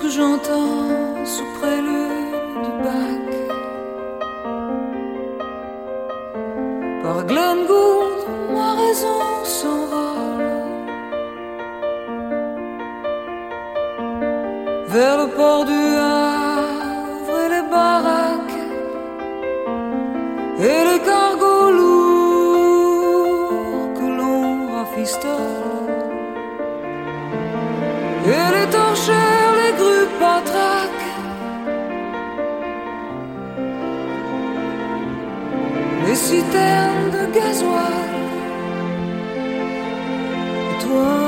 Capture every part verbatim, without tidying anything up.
Lorsque j'entends sous prélude de Bach par Glenn Gould, ma raison s'envole vers le port du Havre et les baraques et les cargos lourds que l'on rafistole et les torchères, les grues patraques, les citernes de gasoil. Et toi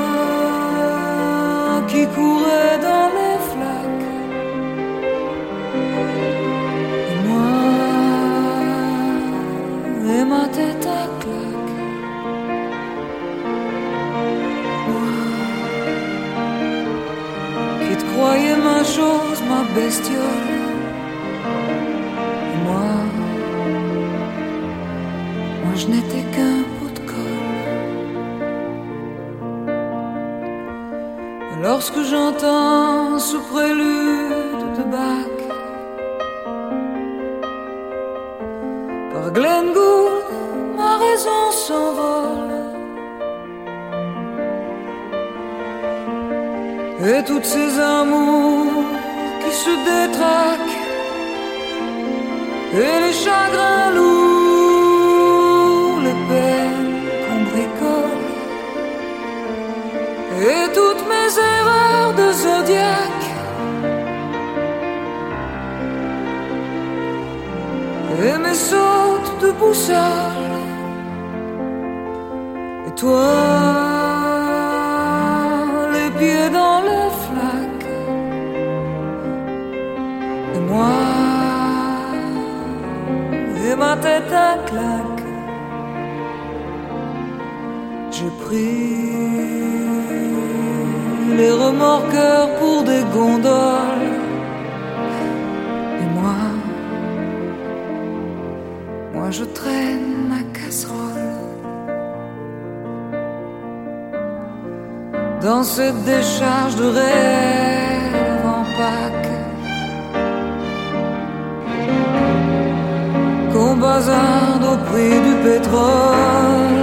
qui courais dans les flaques, et moi et ma tête à claque, moi qui te croyais ma chose, ma bestiole, et moi Moi je n'étais qu'un pot de colle. Lorsque j'entends ce prélude de Bach par Glenn Gould, ma raison s'envole et toutes ces amours qui se détraquent et les chagrins lourds, les peines qu'on bricole et toutes mes erreurs de zodiaque et mes sautes de boussole. Et toi, les pieds dans les flaques, et moi et ma tête à claque. J'ai pris les remorqueurs pour des gondoles, et moi, moi je traîne ma casserole dans cette décharge de rêve en Pâques qu'on bazarde au prix du pétrole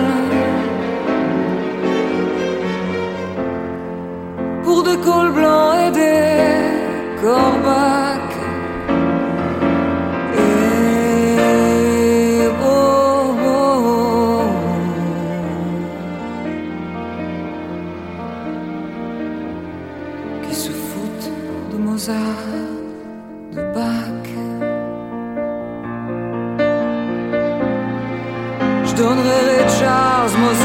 pour des cols blancs et des corbacs. Et oh, oh, oh, qui se foutent de Mozart, de Bach. Je donnerai Ray Charles, Mozart